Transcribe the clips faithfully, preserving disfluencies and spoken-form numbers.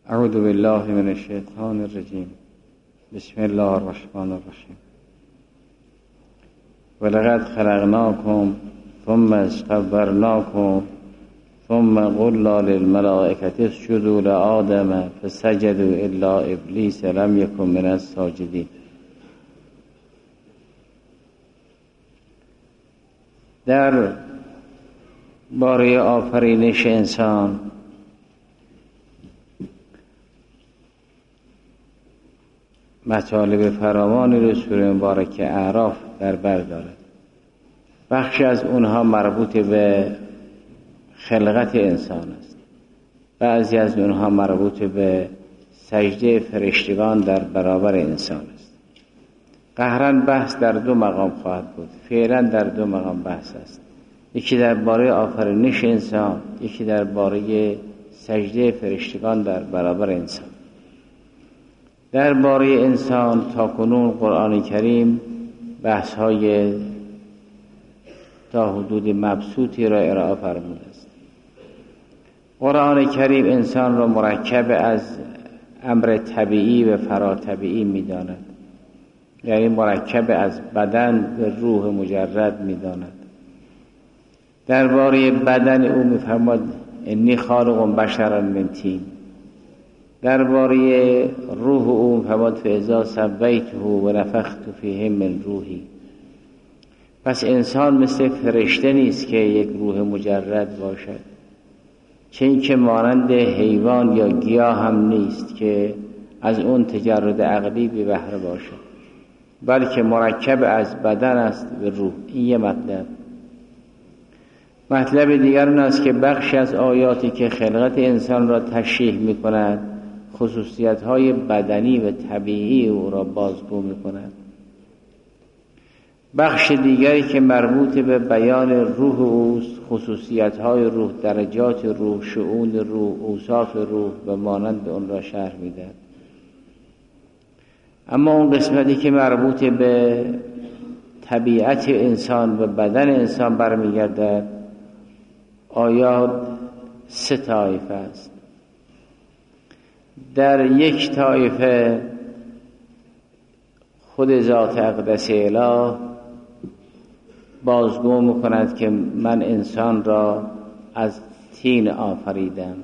اعوذ بالله من الشیطان الرجیم. بسم الله الرحمن الرحیم. ولقد خلقناکم ثم اصطفیناکم ثم قلنا للملائکة اسجدوا لآدم فسجدوا الا ابلیس لم یکن من الساجدین. در باره آفرینش انسان مطالب فراوانی رو سوره مبارکه اعراف در بر دارد. بخشی از اونها مربوط به خلقت انسان است، بعضی از اونها مربوط به سجده فرشتگان در برابر انسان است. قهرن بحث در دو مقام خواهد بود، فعلا در دو مقام بحث است، یکی در باره آفرینش انسان، یکی در باره سجده فرشتگان در برابر انسان. در باره انسان تا کنون قرآن کریم بحث های تا حدود مبسوطی را ارائه فرموده است. قرآن کریم انسان را مرکب از امر طبیعی و فراتبیعی می داند، یعنی مرکب از بدن و روح مجرد می داند. در باره بدن او می فرماید انی خالق بشرا من طین. درباره روح او فرمود فاذا سویته و نفخت فیه من روحی. پس انسان مثل فرشته نیست که یک روح مجرد باشد، چه اینکه مانند حیوان یا گیاه هم نیست که از اون تجرد عقلی به بهره باشد، بلکه مرکب از بدن است و روح. این یه مطلب. مطلب دیگر اون است که بخشی از آیاتی که خلقت انسان را تشریح می کند خصوصیت‌های بدنی و طبیعی او را بازگو می‌کند. بخش دیگری که مربوط به بیان روح اوست، خصوصیت‌های روح، درجات روح، شؤون روح، اوصاف روح و مانند آن را شرح می‌دهد. اما اون قسمتی که مربوط به طبیعت انسان و بدن انسان برمیگردد، آیات سه طایفه است. در یک طایفه خود ذات اقدس اله بازگو میکند که من انسان را از طین آفریدم.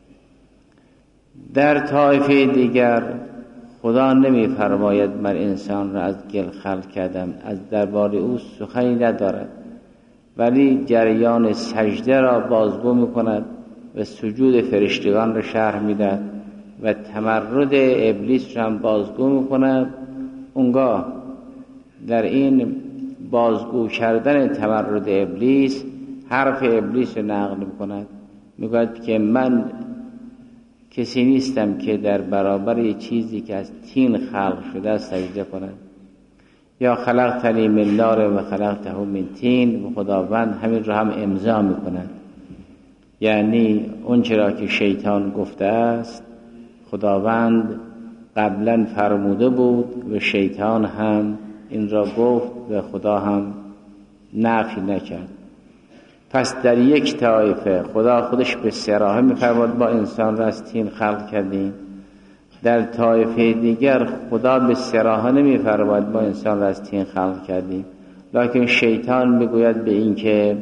در طایفه دیگر خدا نمیفرماید من انسان را از گل خلق کردم، از درباره او سخنی ندارد، ولی جریان سجده را بازگو میکند و سجود فرشتگان را شرح میدهد و تمرد ابلیس را هم بازگو میکند. اونگاه در این بازگو کردن تمرد ابلیس حرف ابلیس رو نقل میکند، میگوید که من کسی نیستم که در برابر یه چیزی که از طین خلق شده سجده کند. یا خلقتنی من نار و خلقته من طین، و خداوند همین رو هم امضا میکند، یعنی اون چرا که شیطان گفته است خداوند قبلا فرموده بود و شیطان هم این را گفت و خدا هم نفی نکرد. پس در یک طایفه خدا خودش به صراحه می‌فرماید با انسان را از طین خلق کردیم، در طایفه دیگر خدا به صراحه نمی‌فرماید با انسان را از طین خلق کردیم، لکن شیطان میگوید به این که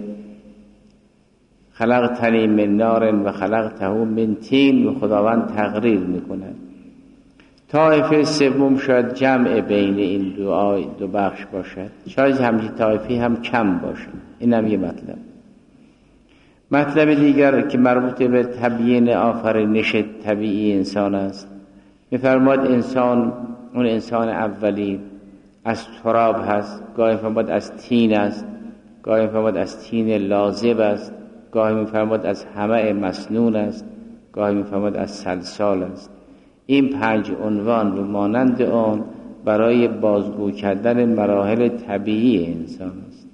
خلقتنی من نار و خلقته من طین، و خداوند تقریر میکند. طایفه سوم شاید جمع بین این دو, آی دو بخش باشد، شاید همچین طایفه هم کم باشد. این هم یه مطلب. مطلب دیگر که مربوط به تبیین آفرینش طبیعی انسان است، میفرماید انسان، اون انسان اولی از تراب هست، گاهی میفرماید از طین است، گاهی میفرماید از طین لازب است، گاهی میفرماید از همه مسنون است، گاهی میفرماید از سلسال است. این پنج عنوان و مانند آن برای بازگو کردن مراحل طبیعی انسان است.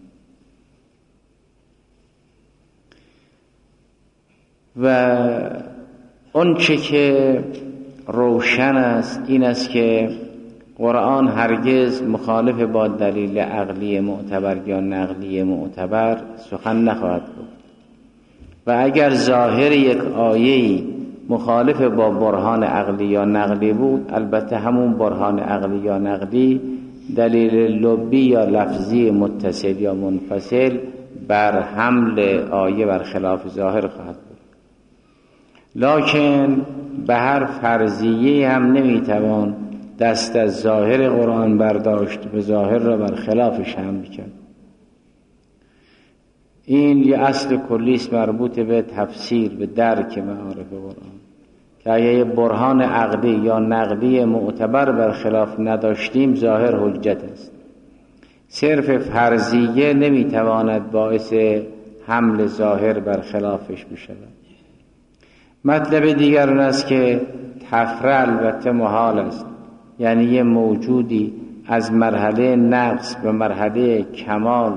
و اون چه که روشن است این است که قرآن هرگز مخالف با دلیل عقلی معتبر یا نقلی معتبر سخن نخواهد گفت، و اگر ظاهر یک آیه‌ای مخالف با برهان عقلی یا نقلی بود، البته همون برهان عقلی یا نقلی دلیل لبی یا لفظی متصل یا منفصل بر حمل آیه بر خلاف ظاهر خواهد بود. لکن به هر فرضیه هم نمیتوان دست از ظاهر قرآن برداشت و ظاهر را بر خلافش حمل کرد. این یه اصل کلیست مربوط به تفسیر، به درک معارف قرآن، که اگه یه برهان عقلی یا نقلی معتبر بر خلاف نداشتیم ظاهر حجت است. صرف فرضیه نمیتواند باعث حمل ظاهر بر خلافش بشود. مطلب دیگر اون است که تفره البته محال است، یعنی یه موجودی از مرحله نقص به مرحله کمال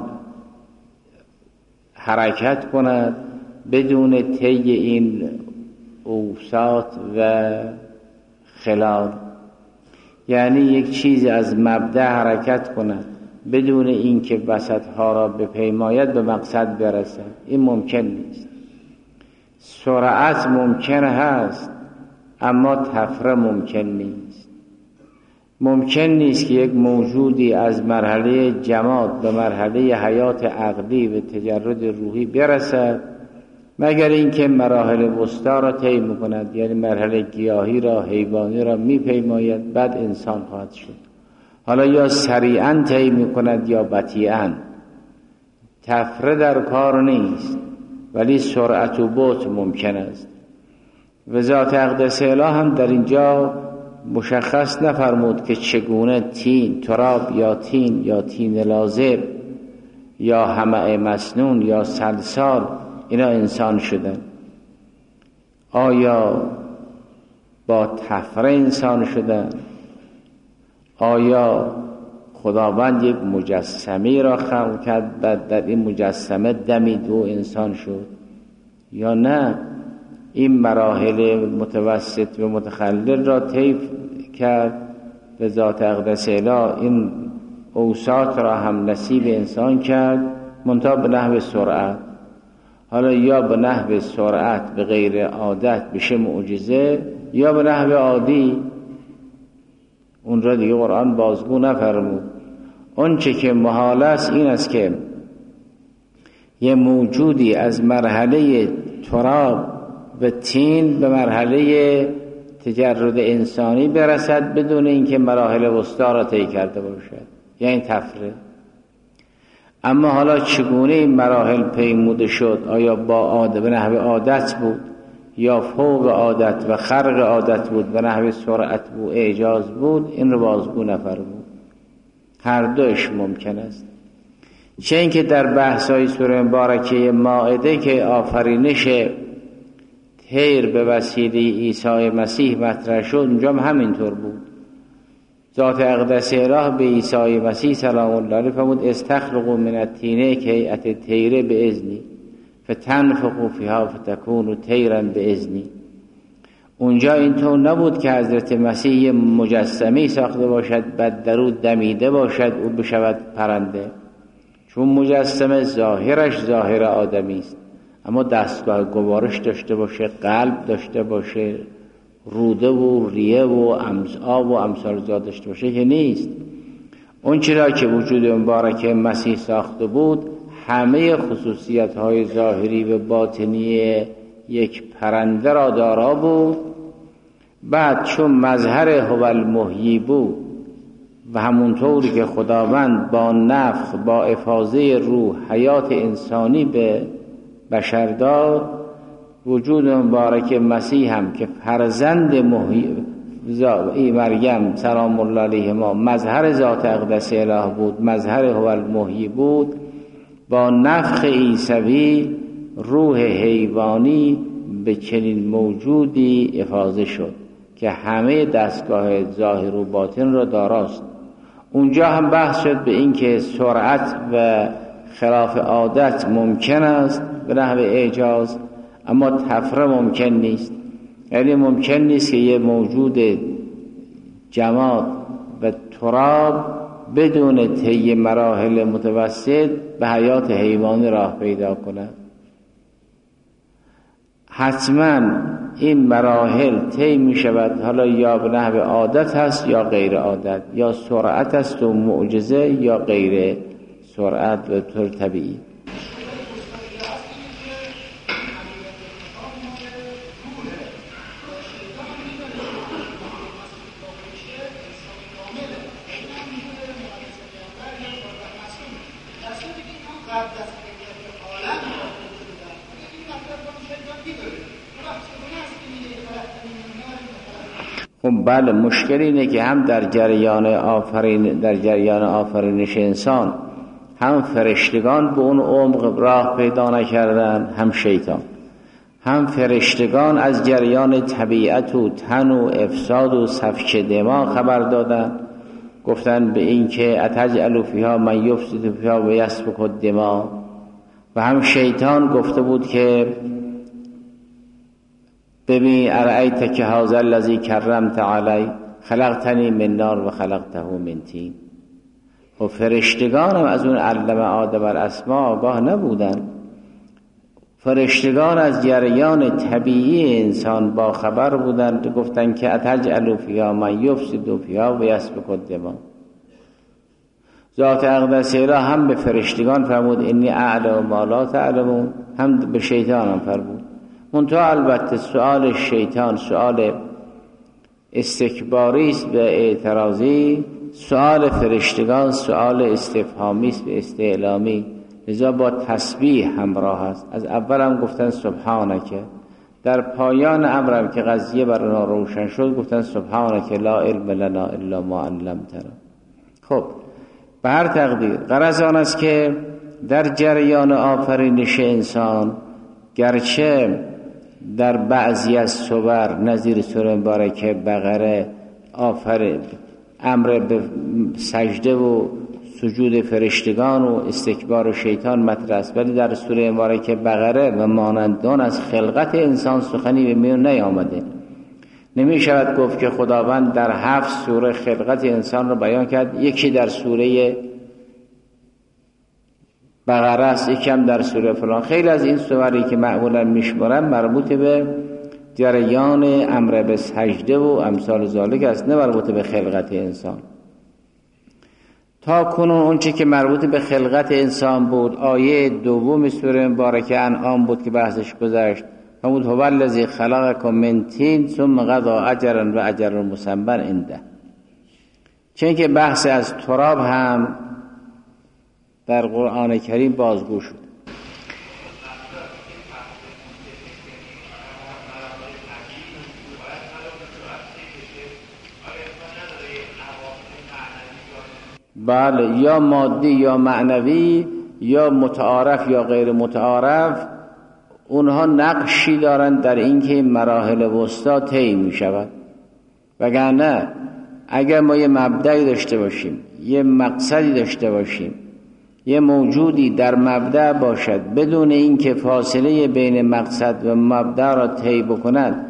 حرکت کند بدون طی این اوساط و خلال، یعنی یک چیز از مبدأ حرکت کند بدون اینکه وسطها را بپیماید به مقصد برسد. این ممکن نیست. سرعت ممکن هست اما تفره ممکن نیست. ممکن نیست که یک موجودی از مرحله جماد به مرحله حیات عقلی و تجرد روحی برسد مگر اینکه مراحل وسطا را طی می‌کند، یعنی مرحله گیاهی را، حیوانی را میپیماید، بعد انسان خواهد شد. حالا یا سریعا طی می‌کند یا بطیئا. تفره در کار نیست، ولی سرعت و بطء ممکن است. و ذات اقدس اله هم در اینجا مشخص نفرمود که چگونه تین تراب یا تین یا تین لازب یا حمأ مسنون یا صلصال اینا انسان شدن. آیا با تفره انسان شدن؟ آیا خداوند یک مجسمه را خلق کرد بعد در این مجسمه دمید و انسان شد؟ یا نه این مراحل متوسط و متخلل را طی کرد به ذات اقدس اله، این اوساط را هم نصیب انسان کرد منتها به نحو سرعت. حالا یا به نحو سرعت به غیر عادت بشه معجزه، یا به نحو عادی. اون را دیگه قرآن بازگو نفرمود. اون چه که محال است این است که یه موجودی از مرحله تراب و تین به مرحله تجرد انسانی برسد بدون اینکه مراحل وسطا را طی کرده باشد، یعنی تفره. اما حالا چگونه این مراحل پیموده شد؟ آیا با عادت به نحو عادت بود یا فوق عادت و خرق عادت بود، به نحو سرعت بود، اعجاز بود؟ این رو بازگو نفرمود. هر دوش ممکن است. چه اینکه در بحث‌های سوره مبارکه مائده که آفرینش طیر به وسیله عیسی مسیح مطرح شد، اونجا هم همینطور بود. ذات اقدس اله به عیسی مسیح سلام الله علیه فرمود استخلقوا من الطین کهیئة الطیر باذنی فتنفخوا فیها فتکون طیرا باذنی. اونجا اینطور نبود که حضرت مسیح مجسمه ساخته باشد بعد در او دمیده باشد او بشود پرنده، چون مجسمه ظاهرش ظاهر آدمی است اما دستگاه گوارش داشته باشه، قلب داشته باشه، روده و ریه و امعا و امثال زاد داشته باشه که نیست. اون چرا که وجود مبارک مسیح ساخته بود همه خصوصیت های ظاهری و باطنی یک پرنده را دارا بود. بعد چون مظهر هو المحیی بود و همونطوری که خداوند با نفخ با افاضه روح حیات انسانی به بشر داد، وجود مبارک مسیح هم که فرزند محیی مریم سلام الله علیه ما مظهر ذات اقدس اله بود، مظهر هو المحیی بود، با نفخ عیسوی روح حیوانی به چنین موجودی افاضه شد که همه دستگاه ظاهر و باطن را داراست. اونجا هم بحث شد به این که سرعت و خلاف عادت ممکن است به نحو اعجاز، اما تفره ممکن نیست. یعنی ممکن نیست که یه موجود جماد و تراب بدون طی مراحل متوسط به حیات حیوانی راه پیدا کند. حتما این مراحل طی می شود، حالا یا به نحو عادت هست یا غیر عادت، یا سرعت است و معجزه یا غیر سرعت به طور طبیعی. خب بله، مشکل اینه که هم در جریان آفرین در جریان آفرینش انسان هم فرشتگان به اون عمق راه پیدا نکردن، هم شیطان. هم فرشتگان از جریان طبیعت و تن و افساد و سفک دماغ خبر دادن، گفتن به این که اتجعل فیها من یفسد فیها و یسفک الدماء. و هم شیطان گفته بود که ببین ارأیت که هذا الذی کرمت علی خلقتنی من نار و خلقته من طین. و فرشتگان هم از اون علم آدم الاسماء آگاه نبودن. فرشتگان از جریان طبیعی انسان با خبر بودند، گفتن که اتجعل فیها من یفسد فیها و یسفک الدماء. ذات اقدس را هم به فرشتگان فرمود انی اعلم ما لا تعلمون، هم به شیطان هم فرمود. منتها البته سؤال شیطان سؤال استکباری است به اعتراضی، سؤال فرشتگان سؤال استفهامی است به استعلامی، لذا با تسبیح همراه است. از اول هم گفتن سبحانک، در پایان امرم که قضیه بر اونا روشن شد گفتن سبحانک لا علم لنا الا ما علمتنا. خب به هر تقدیر غرض آن است که در جریان آفرینش انسان گرچه در بعضی از سور نظیر سوره مبارکه بقره آفر امر به سجده و سجود فرشتگان و استکبار شیطان مطرح است، ولی در سوره مبارکه بقره و مانندان از خلقت انسان سخنی به میون نیامده. نمی شود گفت که خداوند در هفت سوره خلقت انسان رو بیان کرد، یکی در سوره بقره است، یکی هم در سوره فلان. خیلی از این سوری که معمولا میشمارن مربوط به جریان امر به سجده و امثال ذالک است، نه مربوط به خلقت انسان. تا کنون اون چی که مربوط به خلقت انسان بود آیه دوم سوره مبارکه انعام بود که بحثش گذشت، فرمود هو الذی خلقکم من طین ثم قضی اجلا و اجل مسمى عنده. چون که بحث از تراب هم در قرآن کریم بازگو شد. بله، یا مادی یا معنوی یا متعارف یا غیر متعارف، اونها نقشی دارن در اینکه مراحل وسطا طی می شود. وگرنه اگر ما یه مبدأی داشته باشیم، یه مقصدی داشته باشیم، یه موجودی در مبدأ باشد بدون اینکه فاصله بین مقصد و مبدأ را طی بکند،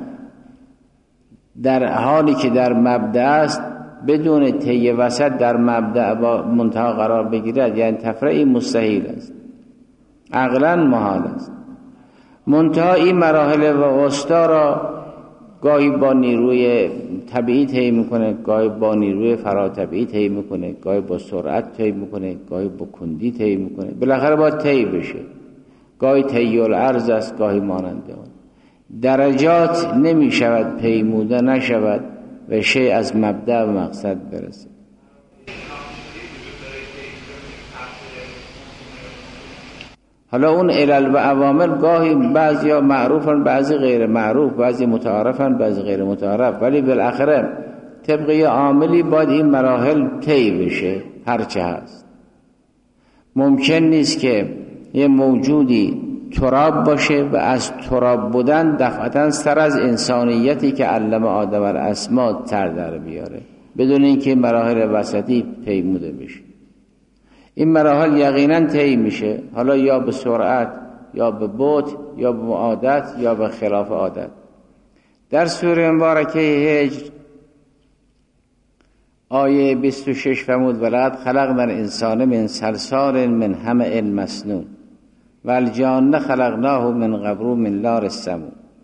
در حالی که در مبدأ است بدون طی وسط در مبدأ با منتها قرار بگیرد، یعنی تفرعی مستحیل است، عقلاً محال است. منتها این مراحل و وسطا را گاهی با نیروی طبیعی طی میکنه، گاهی با نیروی فراتبیعی طی میکنه، گاهی با سرعت طی میکنه، گاهی با کندی طی میکنه، بالاخره باید طی بشه. گاهی طی الارض است، گاهی مانند آن. درجات نمیشود پیموده نشود و شیء از مبدأ و مقصد برسه. حالا اون علل و عوامل گاهی بعضی ها معروفن، بعضی غیر معروف، بعضی متعارفن، بعضی غیر متعارف، ولی بالاخره طبق یه عاملی باید این مراحل طی بشه. هرچه هست ممکن نیست که یه موجودی تراب باشه و از تراب بودن دفعتاً سر از انسانیتی که علم آدم الاسماء تر در بیاره بدون اینکه مراحل وسطی پیموده بشه. این مراحل یقیناً طی میشه، حالا یا به سرعت یا به بعد یا به عادت یا به خلاف عادت. در سوره مبارکه هجر آیه بیست و شش فرمود ولقد خلقنا الانسان من صلصال من حمأ مسنون والجان خلقناه من قبل من نار السموم.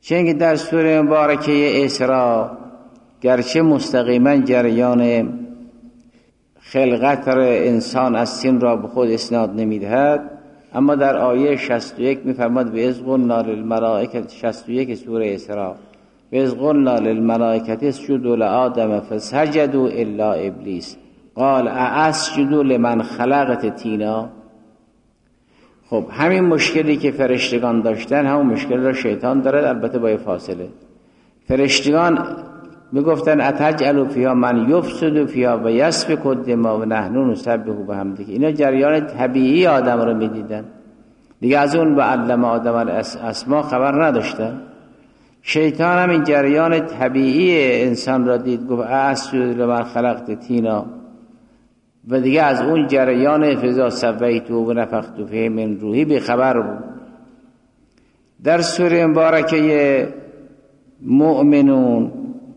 چون که در سوره مبارکه اسراء گرچه مستقیما جریان خلقت انسان از سین را به خود اسناد نمیدهد، اما در آیه شصت و یک میفرماد و اذ قلنا للملائکه، شصت و یک سوره اسراء، و اذ قلنا للملائکه اسجدوا لآدم فسجدوا الا ابلیس قال اسجدوا لمن خلقت طینا. خب همین مشکلی که فرشتگان داشتن همون مشکل را شیطان داره، البته با فاصله. فرشتگان میگفتن اتجعل فیها من یفسد فیها و یسفک الدماء و نحن نسبح بحمدک. اینا جریان طبیعی آدم رو میدیدن دیگه، از اون به علم آدم الاسماء خبر نداشتن. شیطان هم این جریان طبیعی انسان را دید، گفت اسجد لمن خلقت طینا، و دیگه از اون جریان فضا سویته و نفخت فیه من روحی بی خبر بود. در سوره مبارکه مؤمنون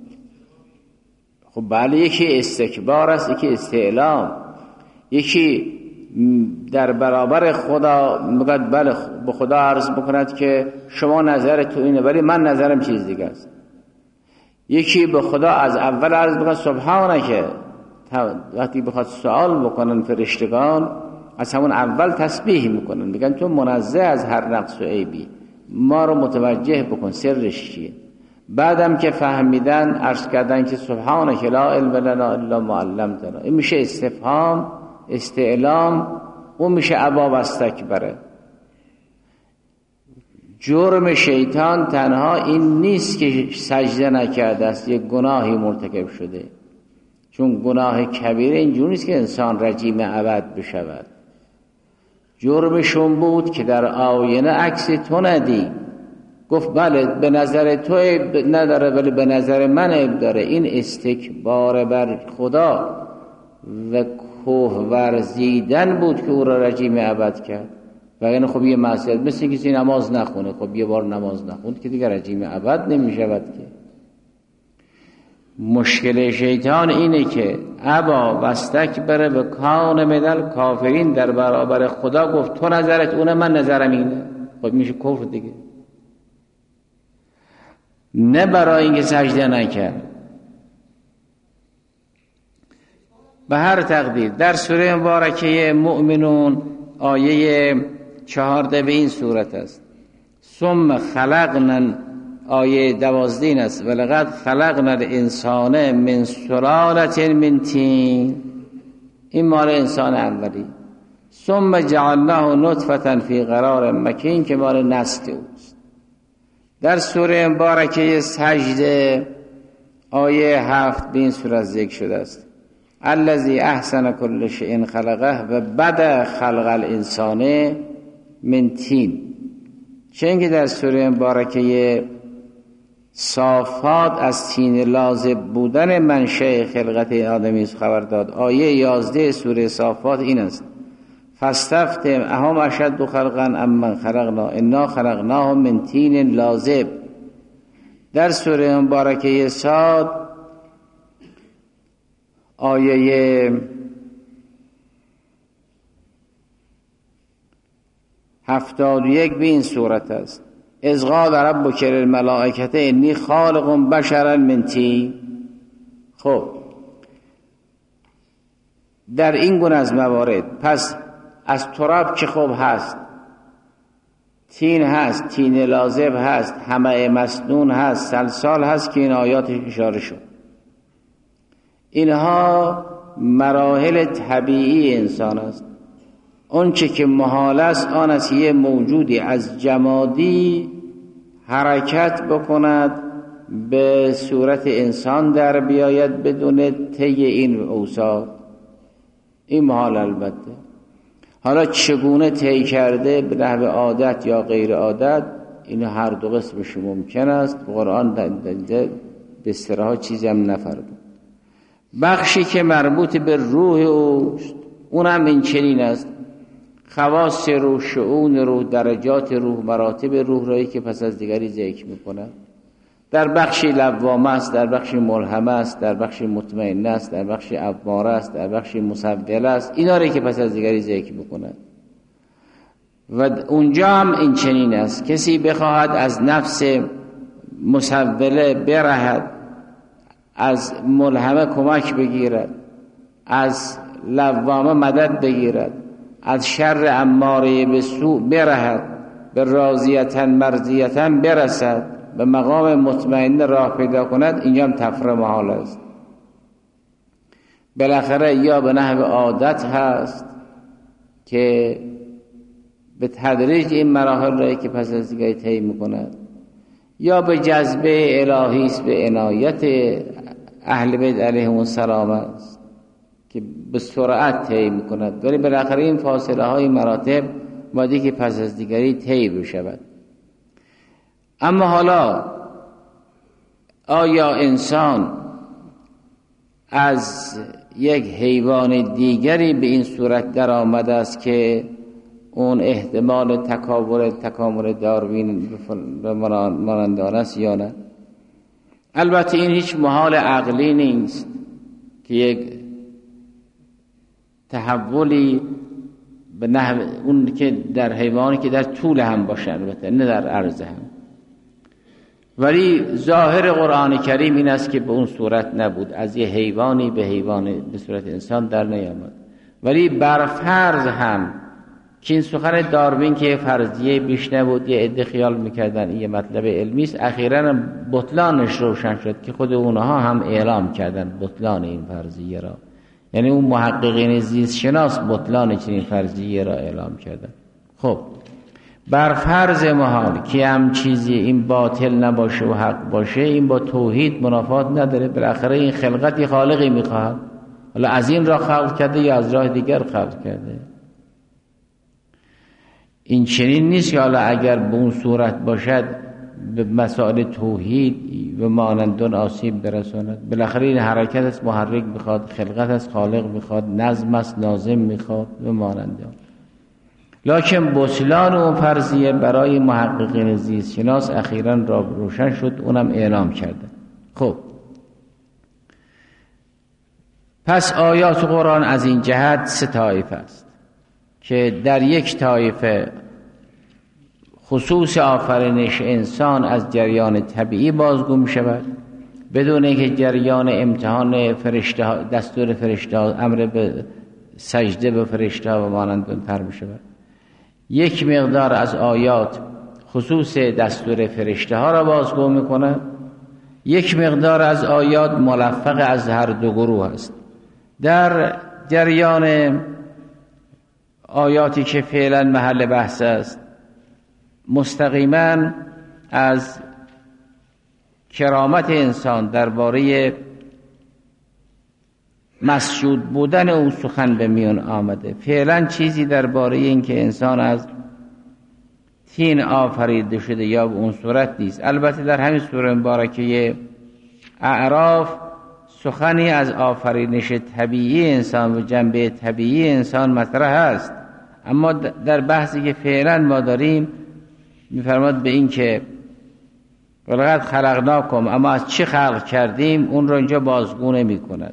خب بله یکی استکبار است، یکی استعلام، یکی در برابر خدا میگه بله به خدا عرض بکند که شما نظر تو اینه ولی من نظرم چیز دیگه است. یکی به خدا از اول عرض بکند سبحانکه، وقتی بخواد سوال بکنن فرشتگان از همون اول تسبیح میکنن، میگن تو منزه از هر نقص و عیبی، ما رو متوجه بکن سرش چیه. بعدم که فهمیدن عرض کردن که سبحانك لا علم لنا الا ما علمتنا. این میشه استفهام، استعلام، اون میشه ابا و استکبره. جرم شیطان تنها این نیست که سجده نکرده است، یک گناهی مرتکب شده، چون گناه کبیر اینجور نیست که انسان رجیم ابد بشود. جرمشون بود که در آینه عکس تو ندی، گفت بله به نظر تو عیب نداره ولی به نظر من عیب داره. این استکبار بر خدا و کوه ورزیدن بود که او را رجیم ابد کرد. و این خب یه معصیت مثل کسی نماز نخونه، خب یه بار نماز نخوند که دیگه رجیم ابد نمیشود که. مشکل شیطان اینه که ابا و استکبر و کان من کافرین، در برابر خدا گفت تو نظرت اونه من نظرم اینه، خب میشه کفر دیگه. نه برای اینکه سجده نکرد. به هر تقدیر در سوره مبارکه مؤمنون آیه چهارده به این صورت است. ثم خلقنا، آیه دوازدین است، ولقد خلقنا الانسان من سلالة من طین، این مال انسان اولی. ثم جعلناه نطفة فی قرار مکین که مال نسل اوست. در سوره مبارکه سجده آیه هفت به این صورت ذکر شده است. الذی احسن کل شیء خلقه و بدا خلق الانسان من طین. چون که در سوره مبارکه صافات از طین لازب بودن منشأ خلقت آدمی خبر داد. آیه یازده سوره صافات این است: فاستفتهم اهم اشد خلقا ام من خلقنا انا خلقناهم من طین لازب. در سوره مبارکه صاد آیه هفتاد و یک به این صورت است: اذ قال ربک للملائکة انی خالق بشرا من طین. خب در این گونه از موارد پس از تراب که خوب هست، طین هست، طین لازب هست، حمأ مسنون هست، سلسال هست که این آیات اشاره شد. اینها مراحل طبیعی انسان است. اون چه که محال است آن است یه موجودی از جمادی حرکت بکند به صورت انسان در بیاید بدون طی این اوصاف. این محال البته. حالا چگونه طی کرده به نحو عادت یا غیر عادت، این هر دو قسمش ممکن است. قرآن به اصطلاح چیزی هم نفرمود. بخشی که مربوط به روح اوست اون هم این چنین است. خواص روح، شؤون روح، درجات روح، مراتب روح رایی که پس از دیگری ذکر میکنه. در بخشی لوامه است، در بخشی ملهمه است، در بخشی مطمئنه است، در بخشی اماره است، در بخشی مسوله است. اینا رایی که پس از دیگری ذکر میکنه. و اونجا هم این چنین است. کسی بخواهد از نفس مسوله برهد، از ملهمه کمک بگیرد، از لوامه مدد بگیرد، از شر اماره به سوء برهد، به راضیتا مرضیتا برسد، به مقام مطمئن راه پیدا کند، اینجا هم تفره محال است. بالاخره یا به نحو عادت هست که به تدریج این مراحل رایی که پس از دیگه طی میکند، یا به جذبه الهی است، به عنایت اهل بیت علیهم السلام است که به سرعت طی میکند. ولی بالاخره این فاصله های مراتب مادی که پس از دیگری طی بشود. اما حالا آیا انسان از یک حیوان دیگری به این صورت در آمده است که اون احتمال تکامل تکامل داروین به مانند آن است یا نه؟ البته این هیچ محال عقلی نیست که یک تحولی به نحو اون که در حیوانی که در طول هم باشه، البته نه در عرض هم. ولی ظاهر قرآن کریم این است که به اون صورت نبود، از یه حیوانی به حیوان به صورت انسان در نیامد. ولی بر فرض هم که این سخن داروین که فرضیه بیش نبود، یه عده خیال میکردن این یه مطلب علمی است، اخیراً بطلانش روشن شد که خود اونها هم اعلام کردن بطلان این فرضیه را. یعنی اون محققین زیست شناس بطلان چنین فرضیه را اعلام کردن. خب بر فرض محال که هم چیزی این باطل نباشه و حق باشه، این با توحید منافات نداره. بالاخره این خلقتی خالقی میخواهد، حالا از این راه خلق کرده یا از راه دیگر خلق کرده. این چنین نیست که حالا اگر به اون صورت باشد به مسائل توحید و مانندون آسیب برساند. بالاخره این حرکت است، محرک میخواد، خلقت است، خالق میخواد، نظم است، ناظم میخواد و مانندون. لکن بطلان اون فرضیه برای محققین زیست شناس اخیراً را روشن شد، اونم اعلام کرده. خب پس آیات قرآن از این جهت سه طایفه است که در یک طایفه خصوص آفرینش انسان از جریان طبیعی بازگو می شود بدون اینکه جریان امتحان فرشته، دستور فرشته، امر به سجده به فرشته و مانند اون می شود. یک مقدار از آیات خصوص دستور فرشته ها را بازگو می کند، یک مقدار از آیات ملفق از هر دو گروه است. در جریان آیاتی که فعلا محل بحث است مستقیما از کرامت انسان درباره مسجود بودن او سخن به میان آمده. فعلا چیزی درباره این که انسان از طین آفریده شده یا به اون صورت نیست. البته در همین سوره مبارکه اعراف سخنی از آفرینش طبیعی انسان و جنبه طبیعی انسان مطرح است، اما در بحثی که فعلا ما داریم میفرماد به این که ولقد خلقناکم، اما از چی خلق کردیم اون رو اینجا بازگو نمی کند.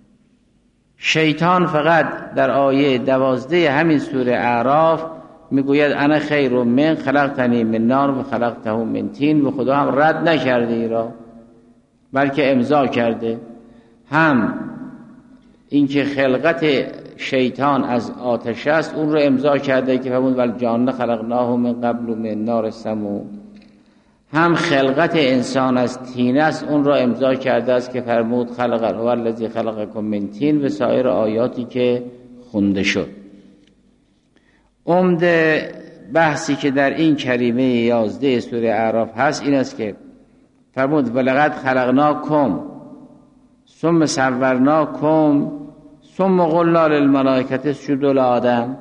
شیطان فقط در آیه دوازده همین سوره اعراف میگوید انا خیر من خلقتنی من نار و خلقته من طین، و خدا هم رد نکرده ای را بلکه امضا کرده. هم اینکه خلقت شیطان از آتش است اون رو امضا کرده که فرمود والجان خلقناه من قبل من نار سموم. هم خلقت انسان از طین است اون را امضا کرده است که فرمود خلق هو الذی خلقکم من طین و سایر آیاتی که خونده شد. عمده بحثی که در این کریمه یازده سوره اعراف هست این است که فرمود ولقد خلقناکم ثم صورناکم ثم قلنا للملائکه اسجدوا لآدم.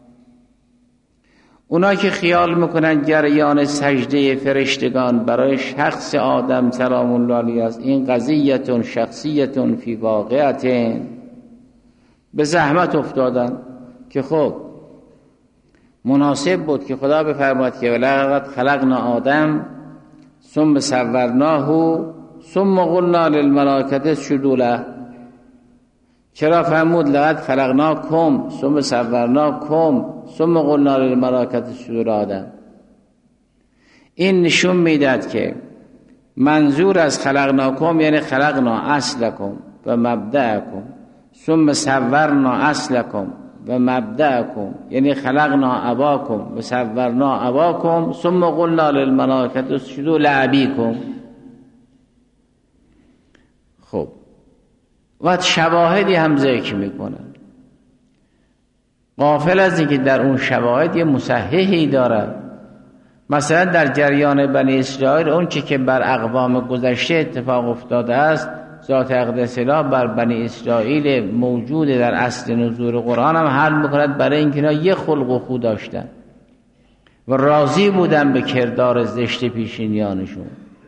اونا که خیال میکنن جریان سجده فرشتگان برای شخص آدم سلام الله علیه است، این قضیه شخصیه فی واقعیت، به زحمت افتادن که خب مناسب بود که خدا بفرماید که ولقد خلقنا آدم ثم صورناه ثم قلنا للملائکه اسجدوا له. چرا فرمود لقد خلقناکم ثم صورناکم ثم قلنا للملائکه اسجدوا لآدم؟ این نشون میداد که منظور از خلقناکم یعنی خلقنا اصلکم و مبدأکم، ثم صورنا اصلکم و مبدأکم یعنی خلقنا اباکم و صورنا اباکم، ثم قلنا للملائکه اسجدوا لابیکم. خب و شواهدی هم ذکر میکنن، غافل از اینکه در اون شواهد یه مصححی داره. مثلا در جریان بنی اسرائیل اون چی که بر اقوام گذشته اتفاق افتاده است، ذات اقدس الله بر بنی اسرائیل موجود در اصل نزول قرآن هم حل میکند، برای اینکه اینا یه خلق و خو داشتن و راضی بودن به کردار زشت پیشینیانشون.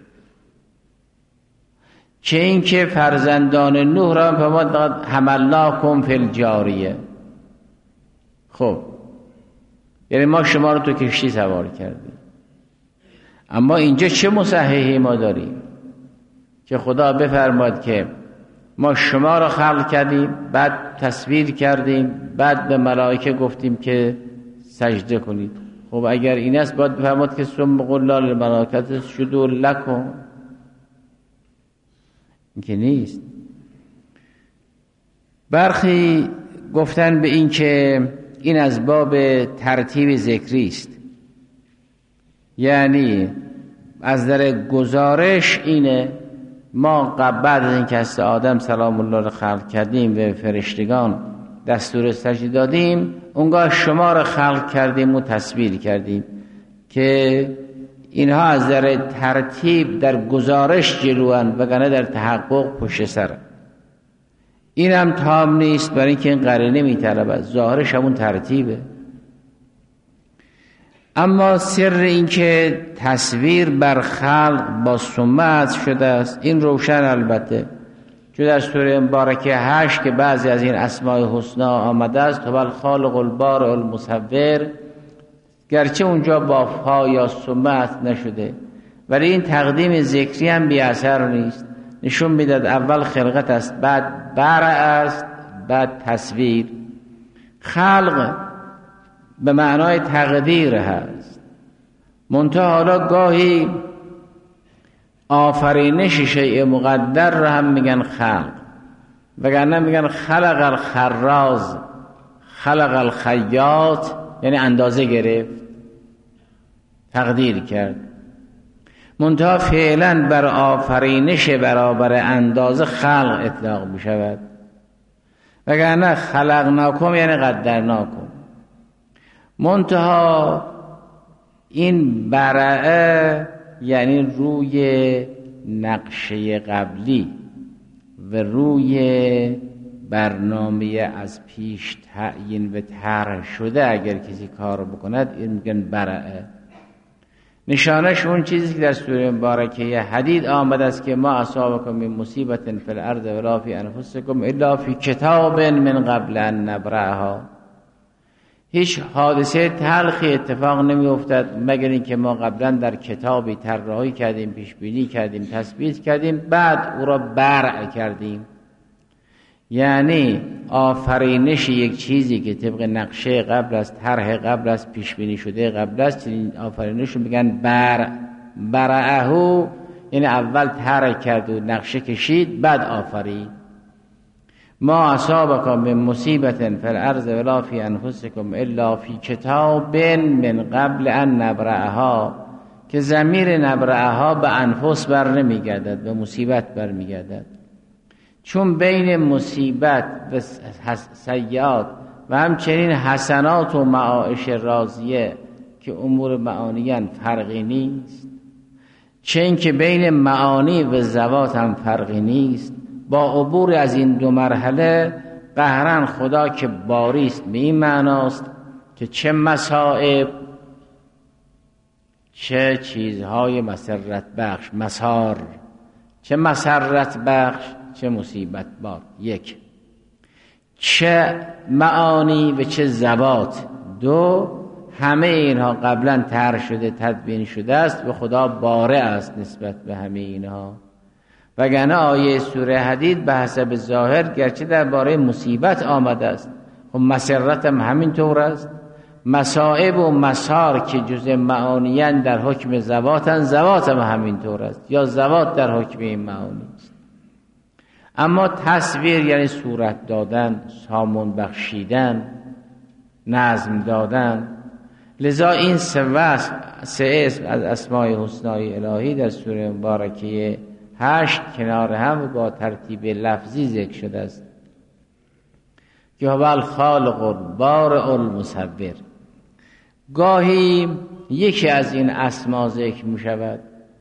چه اینکه فرزندان نوح را فرمود حملناکم فی الجاریه، خب یعنی ما شما رو تو کشتی سوار کردیم. اما اینجا چه مصححی ما داریم که خدا بفرماد که ما شما رو خلق کردیم، بعد تصویر کردیم، بعد به ملائکه گفتیم که سجده کنید. خب اگر این است باید بفرماد که ثم قلنا للملائکه اسجدوا لکم، این که نیست. برخی گفتن به این که این از باب ترتیب ذکری است، یعنی از در گزارش اینه ما بعد از اینکه از آدم سلام الله رو خلق کردیم و فرشتگان دستور سجده دادیم، اونگاه شما رو خلق کردیم و تصویر کردیم، که اینها از در ترتیب در گزارش جلوان وگرنه در تحقق پشت سر. این هم تام نیست، برای اینکه این قرینه میطلبه، ظاهرش همون ترتیبه. اما سر این که تصویر بر خلق با ثم شده است این روشن البته، چون در سوره مبارکه هشت که بعضی از این اسماء حسنا آمده است، هو الخالق البارئ المصور، گرچه اونجا با فا یا ثم نشده ولی این تقدیم ذکری هم بی اثر نیست، نشون میداد اول خلقت است، بعد برع است، بعد تصویر. خلق به معنای تقدیر هست، منتها حالا گاهی آفرینش شیء مقدر را هم میگن خلق، وگرنه میگن خلق الخراز، خلق الخیاط، یعنی اندازه گرفت، تقدیر کرد. منتها فعلا بر آفرینش برابر اندازه خلق اطلاق میشود، وگرنه خلقناکم یعنی قدرناکم. منتها این برعه یعنی روی نقشه قبلی و روی برنامه از پیش تعیین و طرح شده اگر کسی کار بکند، این میگن برعه. نشانش اون چیزی که در سوره مبارکه حدید آمده است که ما اصابکم من مصیبت فی الارض ولا فی انفسکم الا فی کتاب من قبل ان نبرأها. هیچ حادثه تلخی اتفاق نمی افتد مگر اینکه ما قبلا در کتابی طراحی کردیم، پیش بینی کردیم، تثبیت کردیم، بعد او را برع کردیم. یعنی آفرینش یک چیزی که طبق نقشه قبل از، طرح قبل از، پیش بینی شده قبل از، این آفرینش رو میگن برع. برعه یعنی اول طرح کرد و نقشه کشید، بعد آفرید. ما اصابکم من مصیبت فی الارض ولا فی انفسکم الا فی کتاب من قبل ان نبرأها، که ضمیر نبرأها به انفس بر نمیگردد، به مصیبت بر میگردد، چون بین مصیبت و سیئات و همچنین حسنات و معایش راضیه که امور معانیان فرقی نیست، چه این که بین معانی و ذوات هم فرقی نیست. با عبور از این دو مرحله قهرن خدا که باری است به این معناست که چه مصائب چه چیزهای مسرت بخش، مسار، چه مسرت بخش چه مصیبت بار، یک، چه معانی و چه ذوات، دو، همه اینها قبلا طرح شده، تدبین شده است و خدا باره است نسبت به همه اینها. وگرنه آیه سوره حدید به حسب ظاهر گرچه درباره مصیبت آمده است، خب مسرت هم همین طور است، مصائب و مسار که جزء معانیان در حکم ذواتن، ذوات هم همینطور است، یا ذوات در حکم این معانی است. اما تصویر یعنی صورت دادن، سامون بخشیدن، نظم دادن. لذا این سه وصف، سه اسم از اسماء الحسنای الهی در سوره مبارکه هشت کنار هم با ترتیب لفظی ذکر شده است که هو الخالق البارئ المصور. گاهی یکی از این اسما ذکر می شود،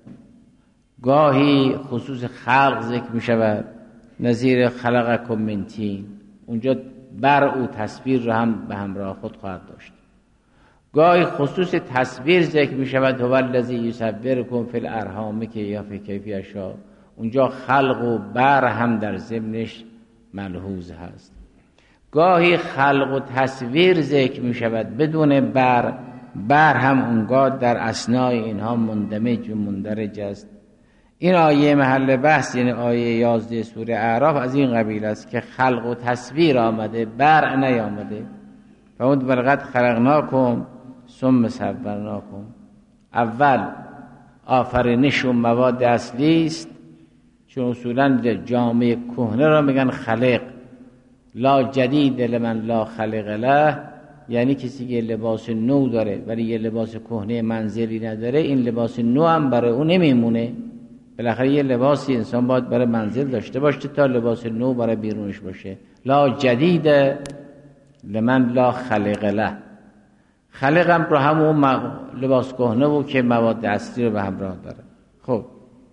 گاهی خصوص خلق ذکر می شود، نظیر خلقکم من طین، اونجا بر او تصویر را هم به همراه خود خواهد داشت. گاهی خصوص تصویر ذکر می شود، هو الذی یصورکم فی الارحام که یا فی کیف یشاء، اونجا خلق و بر هم در ضمنش ملحوظ هست. گاهی خلق و تصویر ذکر می شود بدون بر، بر هم اونگاه در اثنای اینها مندمج و مندرج است. این آیه محل بحث یعنی آیه یازده سوره اعراف از این قبیل است که خلق و تصویر آمده، بر نیامده. فاود بلغت خلقناکم ثم صورناکم. اول آفرینش و مواد اصلی است، چون اصولا جامعه کهنه را میگن خلق. لا جدید لمن لا خلق له، یعنی کسی که لباس نو داره ولی یه لباس کهنه منزلی نداره، این لباس نو هم برای اون نمیمونه. بالاخره یه لباسی انسان باید برای منزل داشته باشه تا لباس نو برای بیرونش باشه. لا جدید لمن لا خلق له. خلق هم رو همون لباس کهنه و که مواد اصلی رو به همراه داره. خب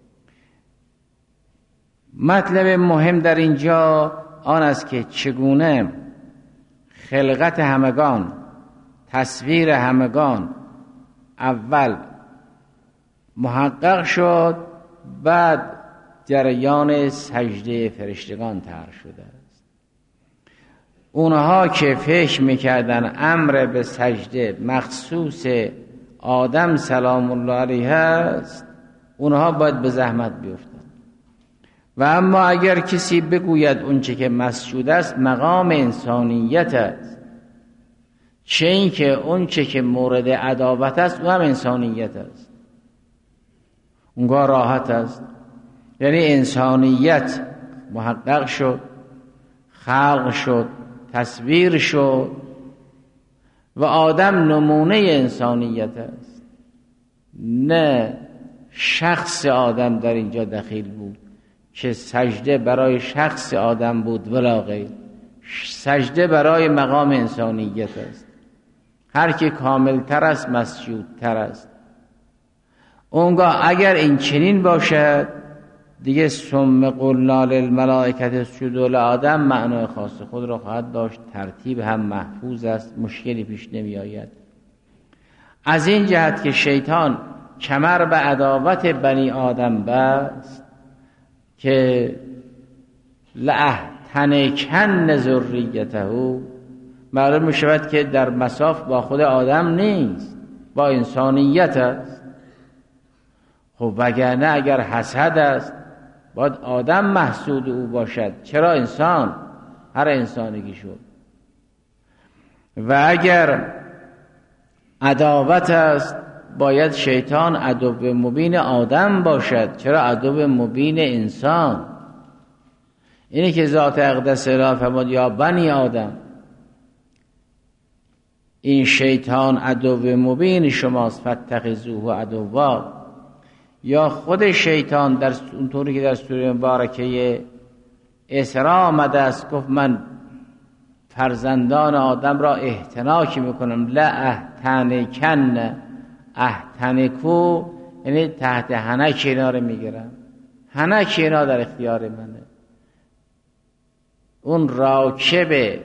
مطلب مهم در اینجا آن است که چگونه خلقت همگان، تصویر همگان اول محقق شد، بعد جریان سجده فرشتگان طرح شده است. اونها که فکر میکردن امر به سجده مخصوص آدم سلام الله علیه است، اونها باید به زحمت بیفتن. و اما اگر کسی بگوید اونچه که مسجود است مقام انسانیت است، چه این که اونچه که مورد عداوت است او هم انسانیت است، اونگاه راحت است. یعنی انسانیت محقق شد، خلق شد، تصویر شد و آدم نمونه انسانیت است. نه شخص آدم در اینجا دخیل بود که سجده برای شخص آدم بود ولا غیر، سجده برای مقام انسانیت است. هر که کامل تر است مسجود تر است. اونگاه اگر این چنین باشد دیگه ثم قلنا للملائکة اسجدوا لآدم معنای خاص خود را خواهد داشت، ترتیب هم محفوظ است، مشکلی پیش نمی آید. از این جهت که شیطان کمر به عداوت بنی آدم بست که لأحتنکن ذریته، معلوم می شود که در مساف با خود آدم نیست، با انسانیت است. خب وگرنه اگر حسد است باید آدم محسود او باشد، چرا انسان؟ هر انسانگی شد. و اگر عداوت است باید شیطان عدو مبین آدم باشد، چرا عدو مبین انسان؟ اینی که ذات اقدس اله فرمود یا بنی آدم، این شیطان عدو مبین شماست فاتخذوه عدوا. یا خود شیطان در اونطوری که در سوره مبارکه اسراء آمده است گفت من فرزندان آدم را احتناک میکنم. لا احتنکن، احتنکو یعنی تحت حنک اینا رو میگیرم، حنک اینا در اختیار منه. اون راکب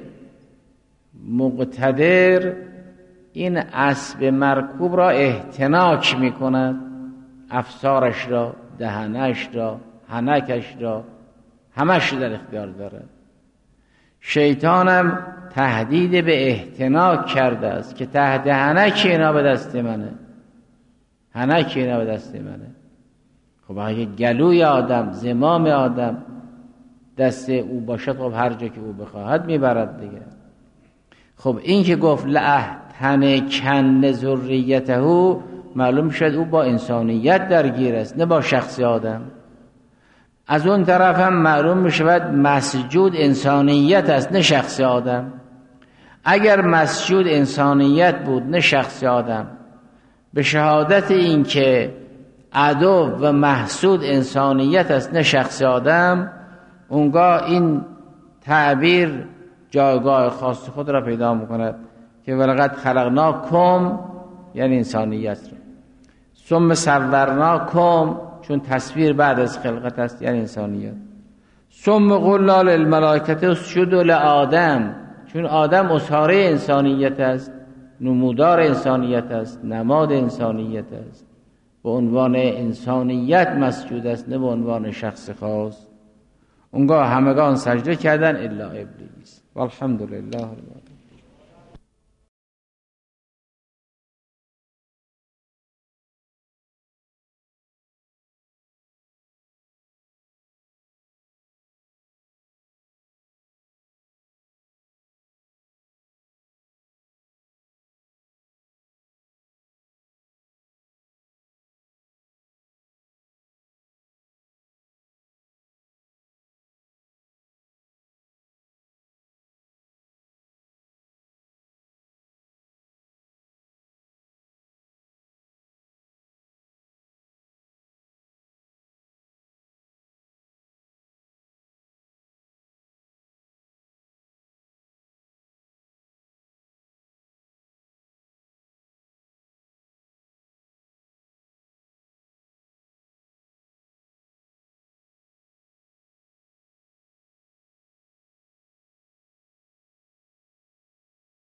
مقتدر این اسب مرکوب را احتناک میکند، افسارش را، دهنش را، حنکش را، همش در اختیار دارد. شیطانم تهدید به احتناک کرده است که تحت حنک اینا به دست منه، حنک اینا به دست منه. خب اگه گلوی آدم، زمام آدم دست او باشد، خب هر جا که او بخواهد میبرد دیگه. خب این که گفت لأحتنکن تن کن ذریته، معلوم شد او با انسانیت درگیر است نه با شخص آدم. از اون طرف هم معلوم می شود مسجود انسانیت است نه شخص آدم. اگر مسجود انسانیت بود نه شخص آدم، به شهادت این که عدو و محسود انسانیت است نه شخص آدم، اونگاه این تعبیر جایگاه خاص خود را پیدا میکند که ولقد خلقناکم یعنی انسانیت را، ثم صورناکم چون تصویر بعد از خلقت است یعنی انسانیت، ثم قلنا للملائکه اسجدوا لآدم چون آدم اصحاره انسانیت است، نمودار انسانیت است، نماد انسانیت است، به عنوان انسانیت مسجود است نه به عنوان شخص خاص. اونگاه همگان سجده کردن الا ابلیس. والحمدلله رب العالمین.